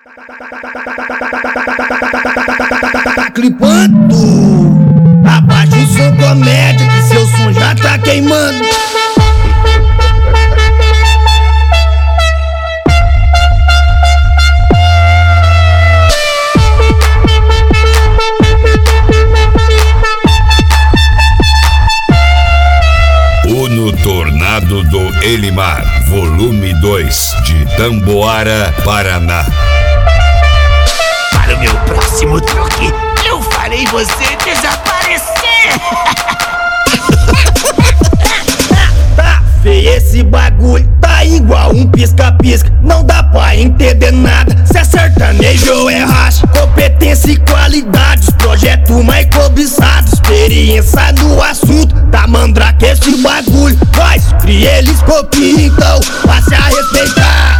Tá clipando. Abaixa o som, comédia, que seu som já tá queimando. No Tornado do Elimar, volume 2, de Tamboara, Paraná. Para o meu próximo truque, eu farei você desaparecer. Tá feio esse bagulho, tá igual um pisca-pisca. Não dá pra entender nada, se é sertanejo ou é racha. Competência e qualidade, os projetos mais cobiçados. Experiência no assunto, tá mandrake esse bagulho. Nós cria, eles copiam, então passe a respeitar.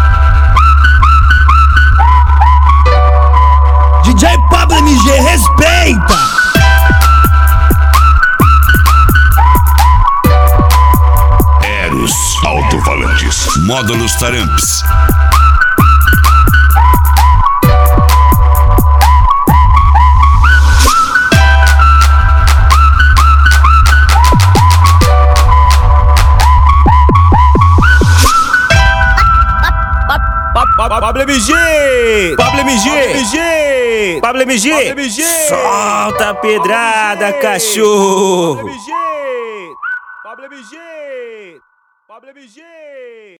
DJ Pablo MG, respeita. Eros Alto-Falantes, Módulos Taramps. Pablo MG, Pablo MG, Pablo MG, solta a pedrada, cachorro. Pablo MG, Pablo MG, Pablo MG.